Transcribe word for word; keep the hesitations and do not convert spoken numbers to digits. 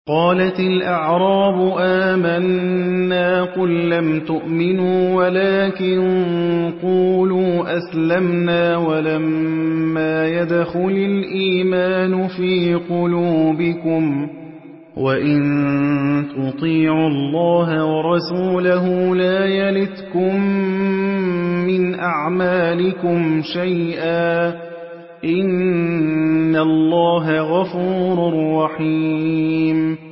قالت الأعراب آمنا قل لم تؤمنوا ولكن قولوا أسلمنا ولما يدخل الإيمان في قلوبكم وإن تطيعوا الله ورسوله لا يلتكم من أعمالكم شيئا إن الله غفور رحيم